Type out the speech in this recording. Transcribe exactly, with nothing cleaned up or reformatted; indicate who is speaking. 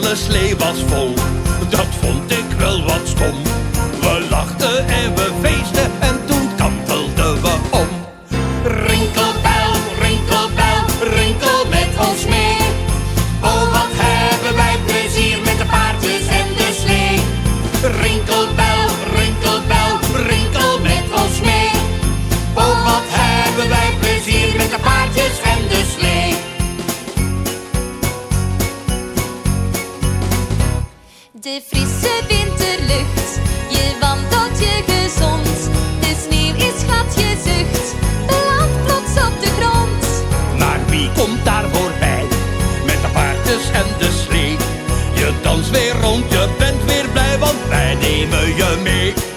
Speaker 1: hele slee was vol. Dat vond ik wel wat stom. We lachten en we feesten en toen kantelden we om.
Speaker 2: Rinkelbel, rinkelbel, rinkel met ons mee. Oh, wat hebben wij plezier met de paardjes en de slee. Rinkelbel, rinkelbel, rinkel met ons mee. Oh, wat hebben wij plezier met de paardjes en de slee.
Speaker 3: De frisse winterlucht, je wandelt je gezond. De sneeuw is glad, je zucht, belandt plots op de grond.
Speaker 1: Maar wie komt daar voorbij, met de paardjes en de slee? Je danst weer rond, je bent weer blij, want wij nemen je mee.